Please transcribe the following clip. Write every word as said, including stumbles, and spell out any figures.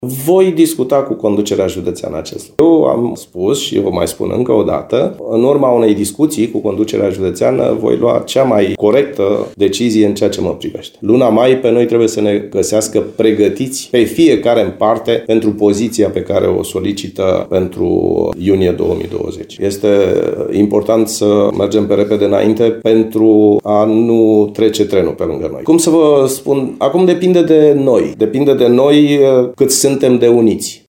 Voi discuta cu conducerea județeană acest lucru. Eu am spus și vă mai spun încă o dată, în urma unei discuții cu conducerea județeană voi lua cea mai corectă decizie în ceea ce mă privește. Luna mai pe noi trebuie să ne găsească pregătiți pe fiecare în parte pentru poziția pe care o solicită pentru iunie două mii douăzeci. Este important să mergem pe repede înainte pentru a nu trece trenul pe lângă noi. Cum să vă spun? Acum depinde de noi. Depinde de noi cât suntem de uniți.